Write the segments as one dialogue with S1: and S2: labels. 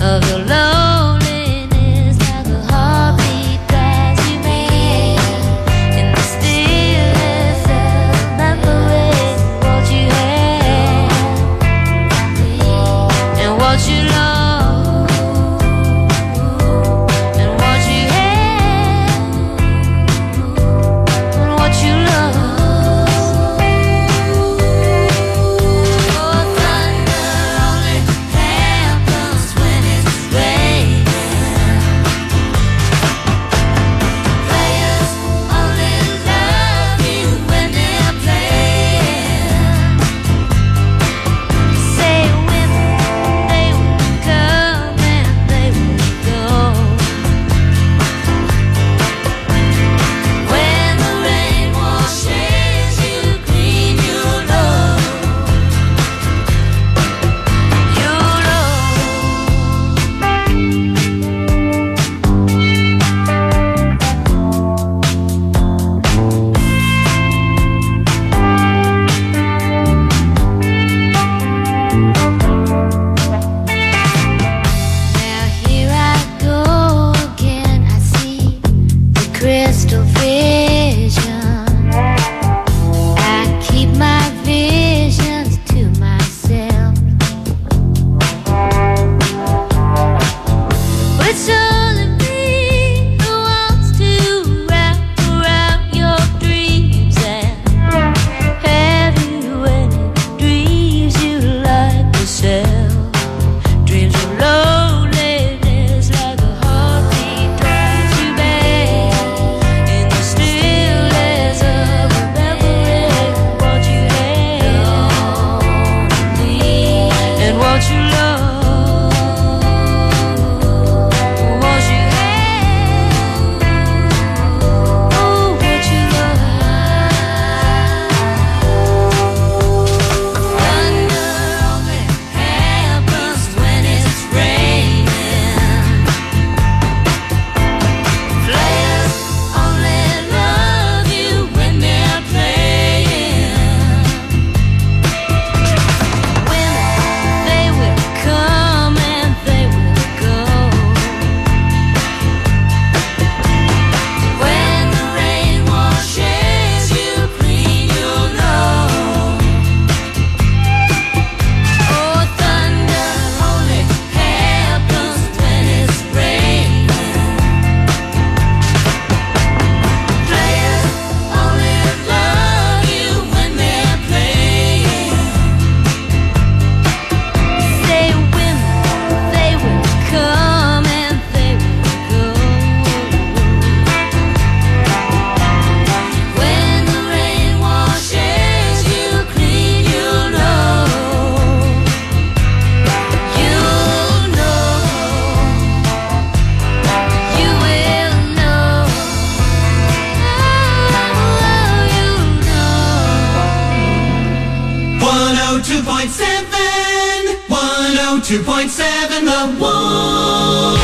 S1: 102.7 The Wolf.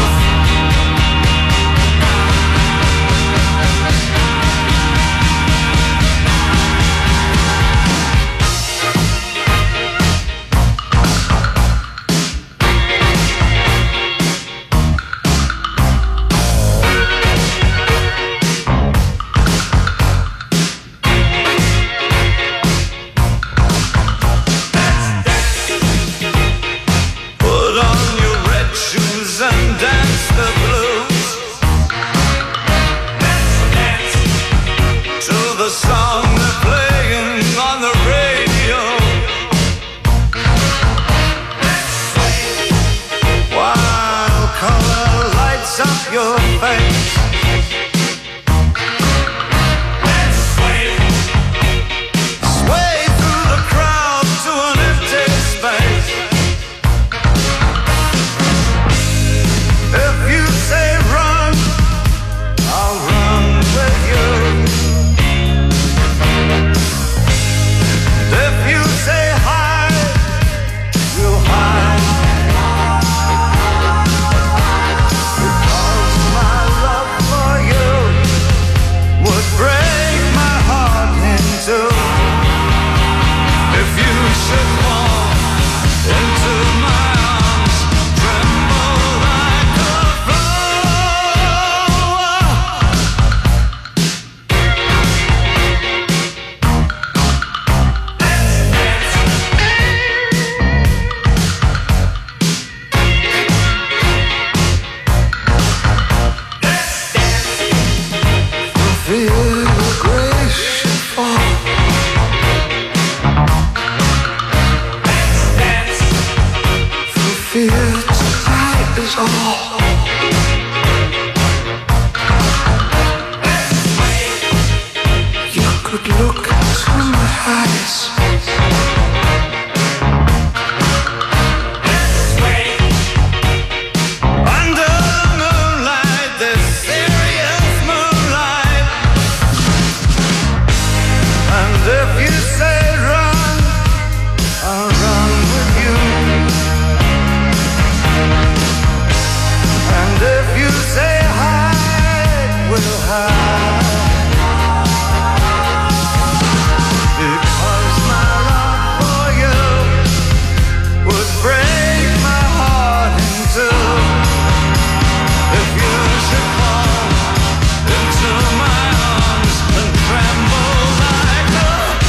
S2: My love fear tonight is all. You could look into my eyes. Under the moonlight, this serious moonlight. And if you say run, I'll run with you. And if you say hide, we'll hide. Because my love for you would break my heart in two. If you should fall into my arms and tremble like a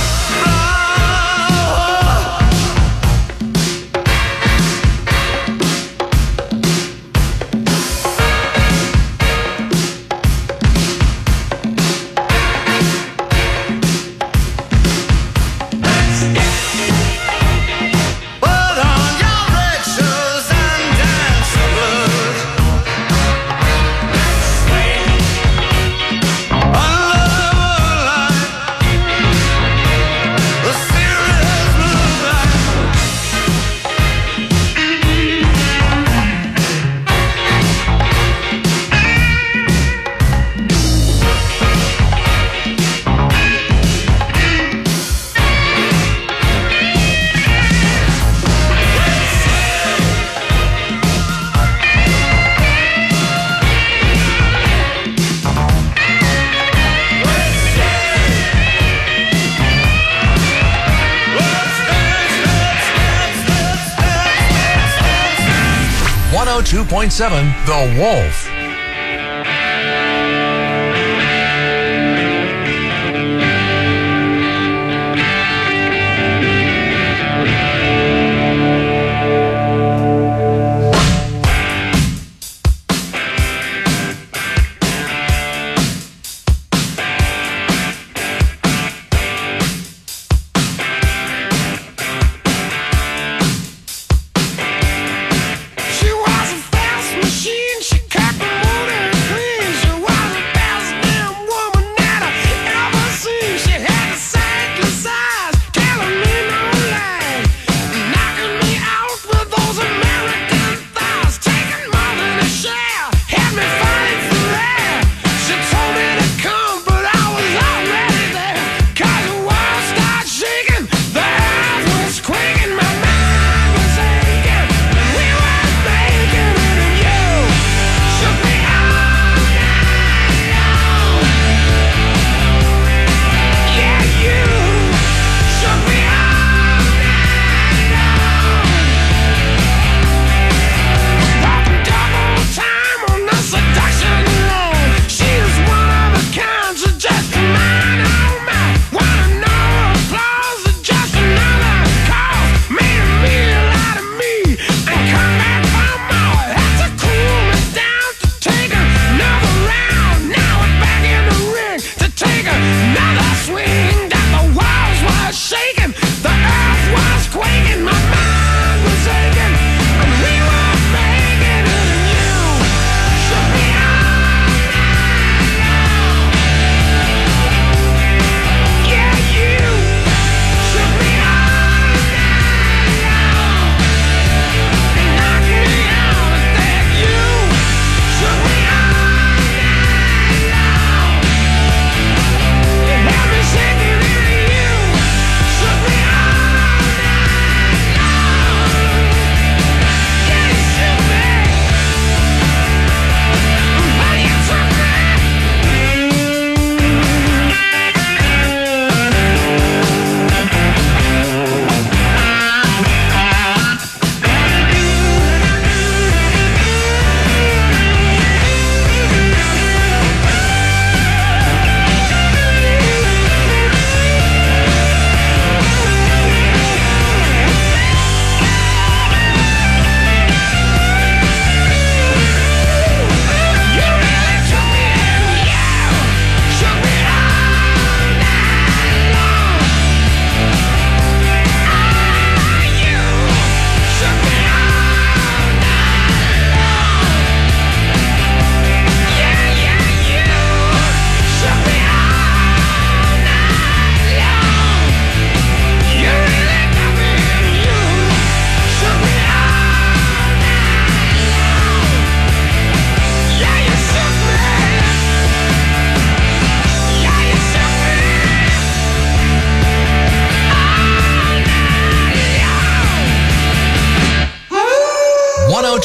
S2: flower. Put on your red shoes and dance the blues. Under the moonlight, the serious moonlight.
S3: One 102.7 The Wolf.
S2: She was a fast machine, she kept me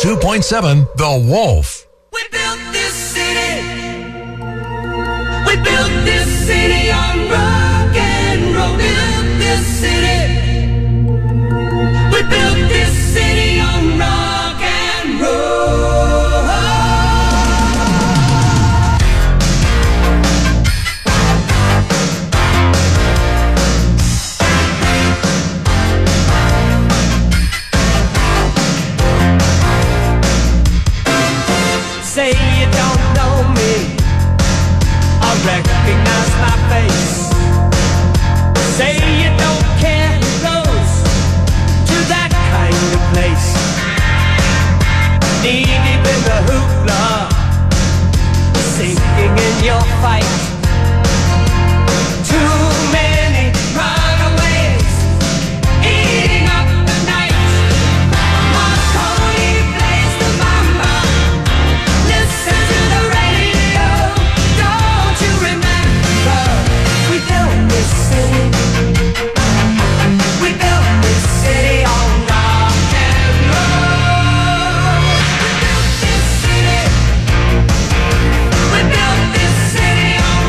S3: 102.7 The Wolf.
S1: We built this city. We built this city on rock and roll. We built this city. We built this city on rock and roll. Say you don't know me, I recognize my face. Say you don't care who goes to that kind of place. Knee deep in the hoopla, sinking in your fight. Too many runaways, eating up the night. Marconi plays the mama. Listen to the radio, don't you remember? We built this city. We built this city on rock and roll. We built this city. We built this city on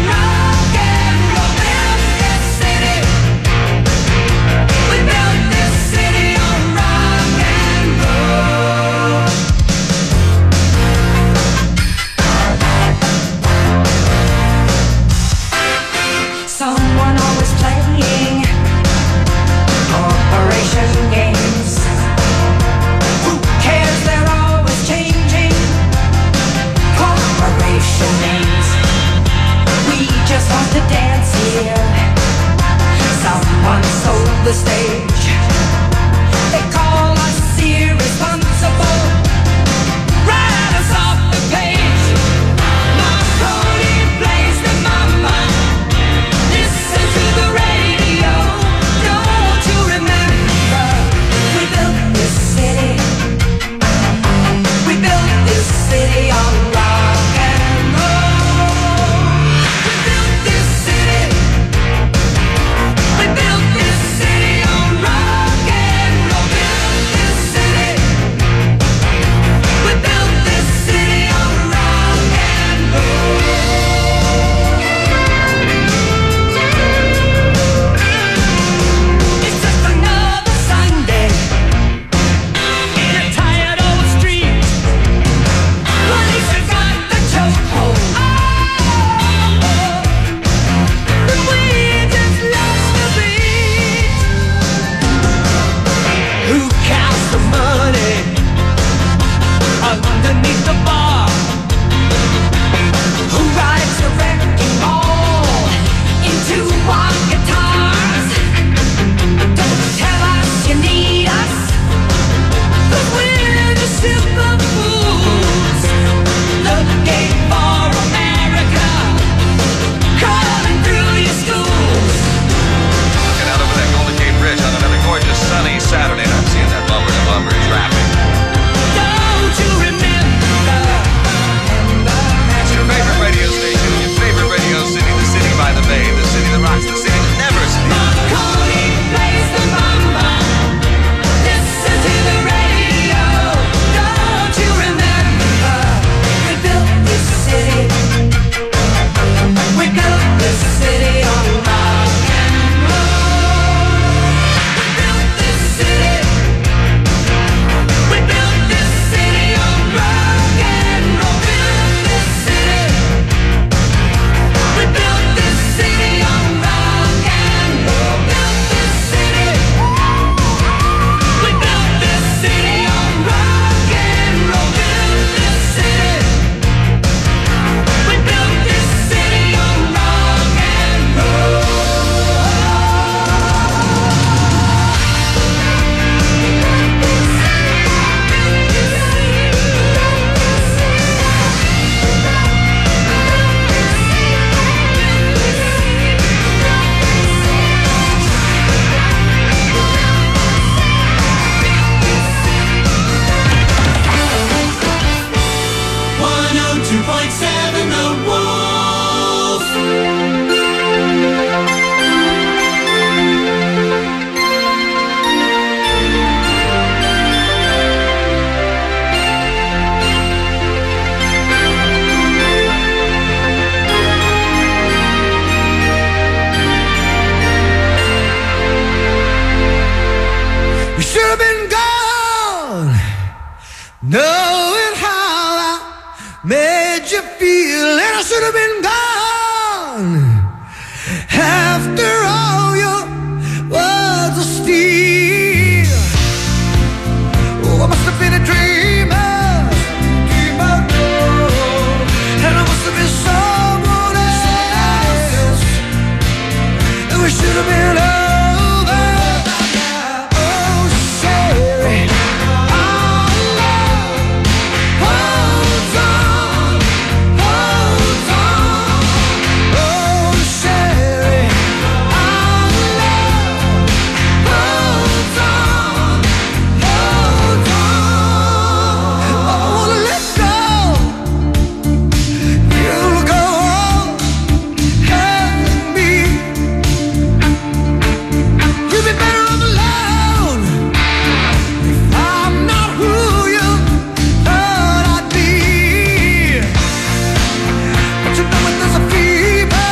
S2: knowing how I made you feel, and I should have been gone. After all, your words of steel. Oh, I must have been a dreamer, and I must have been someone else. And we should have been over. Oh, Sherry, our love holds on, holds on. Oh, Sherry, our love holds on, holds on. I wanna let go. You go on, and me. You'd be better off alone if I'm not who you thought I'd be. But you know when there's a fever,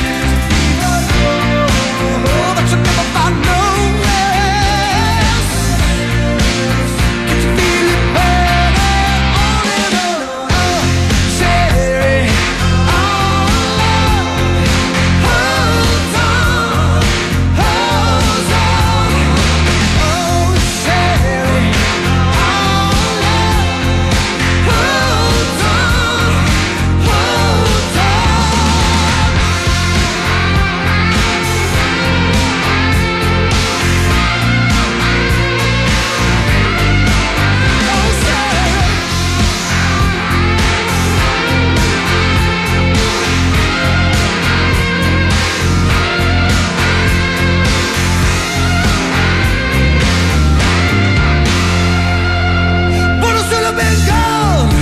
S2: oh, but you never find no rest. Can you feel it burning on and on? Oh, Sherry, our love holds on, holds on. Oh, Sherry, our love holds on, holds on. Oh, Sherry. But I should have been gone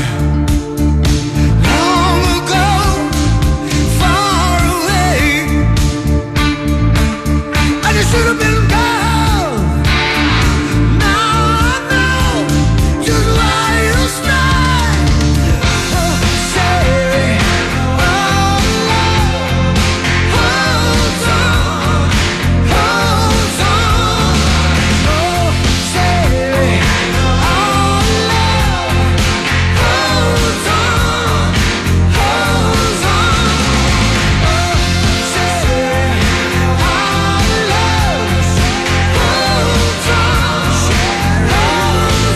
S2: long ago, far away. And you should have been gone. Now I know just why you stay. Oh, Sherry, our love holds on, holds on. Oh, Sherry, our love holds on, holds on. Oh, Sherry, our love holds on, holds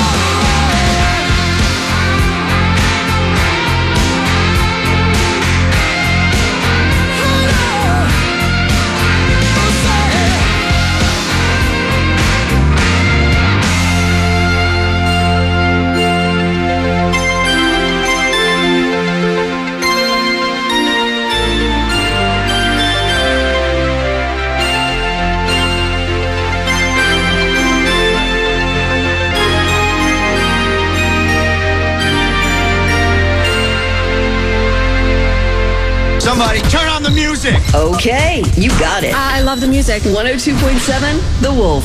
S3: Somebody turn on the music.
S4: Okay, you got it.
S5: I love the music.
S4: 102.7 The Wolf.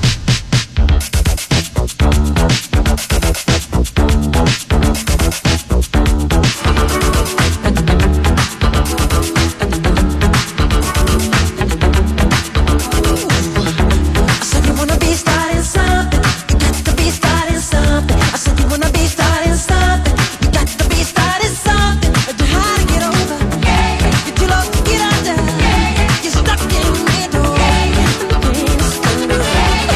S6: I said you wanna be starting something. You got to be starting something. I said you wanna be starting something. You got to be starting something. But you had to get over. You're too low to get under. You're stuck in the middle.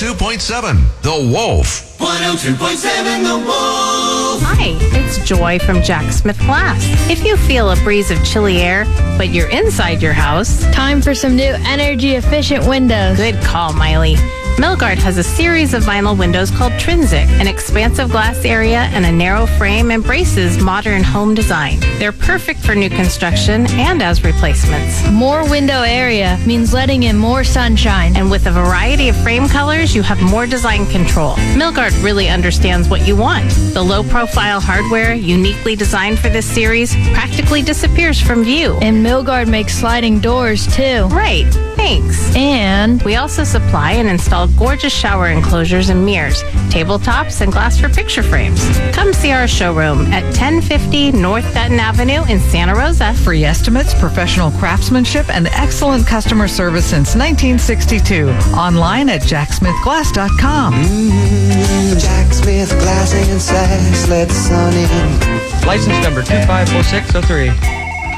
S5: 102.7 The Wolf.
S1: 102.7 The Wolf.
S7: Hi, it's Joy from Jack Smith Glass. If you feel a breeze of chilly air, but you're inside your house,
S8: time for some new energy-efficient windows.
S7: Good call, Miley. Milgard has a series of vinyl windows called Trinsic. An expansive glass area and a narrow frame embraces modern home design. They're perfect for new construction and as replacements.
S8: More window area means letting in more sunshine.
S7: And with a variety of frame colors, you have more design control. Milgard really understands what you want. The low-profile hardware, uniquely designed for this series, practically disappears from view.
S8: And Milgard makes sliding doors, too.
S7: Right. Thanks.
S8: And
S7: we also supply and install gorgeous shower enclosures and mirrors, tabletops, and glass for picture frames. Come see our showroom at 1050 North Dutton Avenue in Santa Rosa.
S9: Free estimates, professional craftsmanship, and excellent customer service since 1962. Online at jacksmithglass.com.
S2: Jack Smith Glass and Sass, let the sun in.
S10: License number 254603.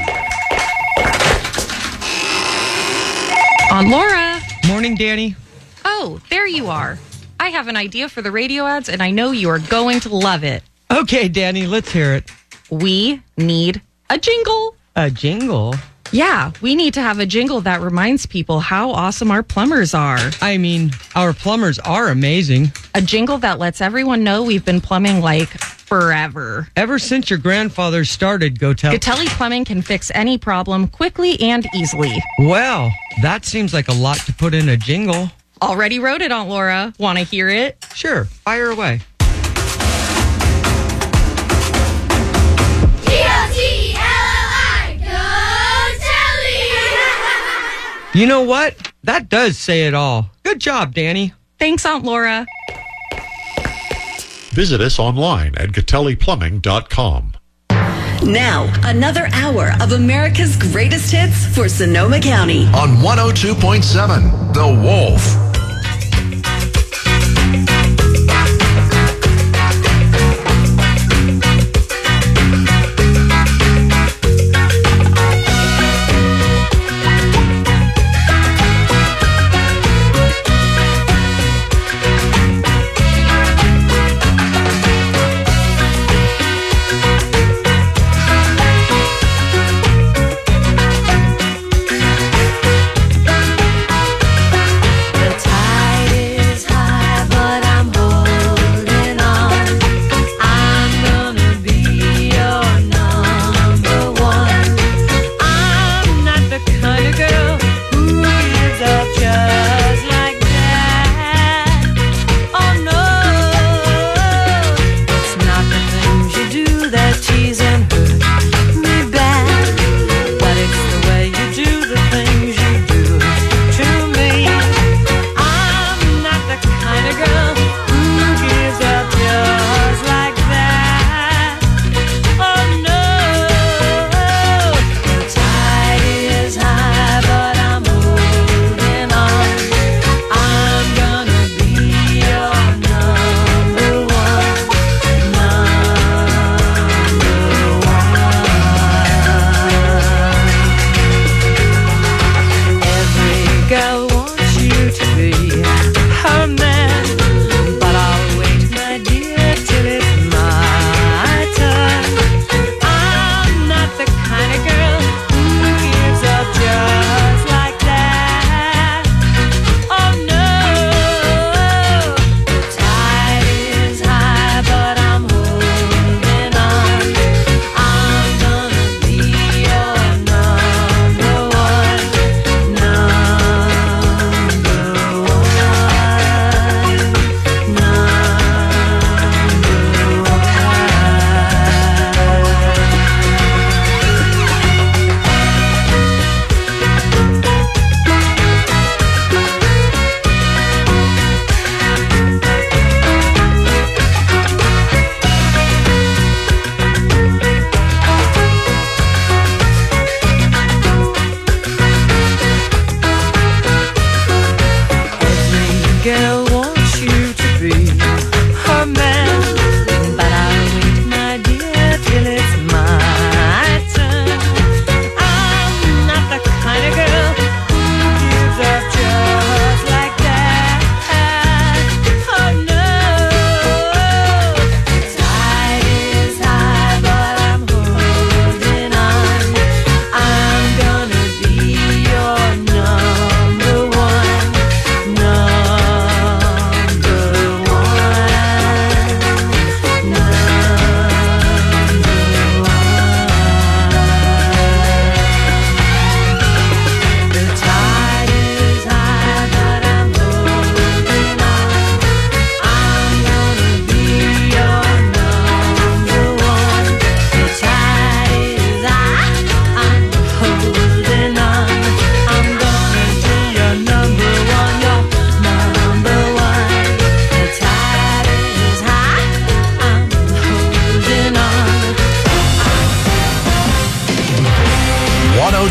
S11: Aunt Laura.
S10: Morning, Danny.
S11: Oh, there you are. I have an idea for the radio ads, and I know you are going to love it.
S10: Okay, Danny, let's hear it.
S11: We need a jingle.
S10: A jingle?
S11: Yeah, we need to have a jingle that reminds people how awesome our plumbers are.
S10: I mean, our plumbers are amazing.
S11: A jingle that lets everyone know we've been plumbing like forever.
S10: Ever since your grandfather started
S11: Gatelli Plumbing can fix any problem quickly and easily.
S10: Well, that seems like a lot to put in a jingle.
S11: Already wrote it, Aunt Laura. Want to hear it?
S10: Sure, fire away. You know what? That does say it all. Good job, Danny.
S11: Thanks, Aunt Laura.
S12: Visit us online at GatelliPlumbing.com.
S4: Now, another hour of America's greatest hits for Sonoma County.
S5: On 102.7 The Wolf.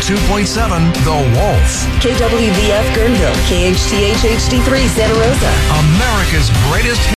S5: 102.7 The Wolf.
S4: KWVF Guerneville, KHTH HD3 Santa Rosa.
S5: America's greatest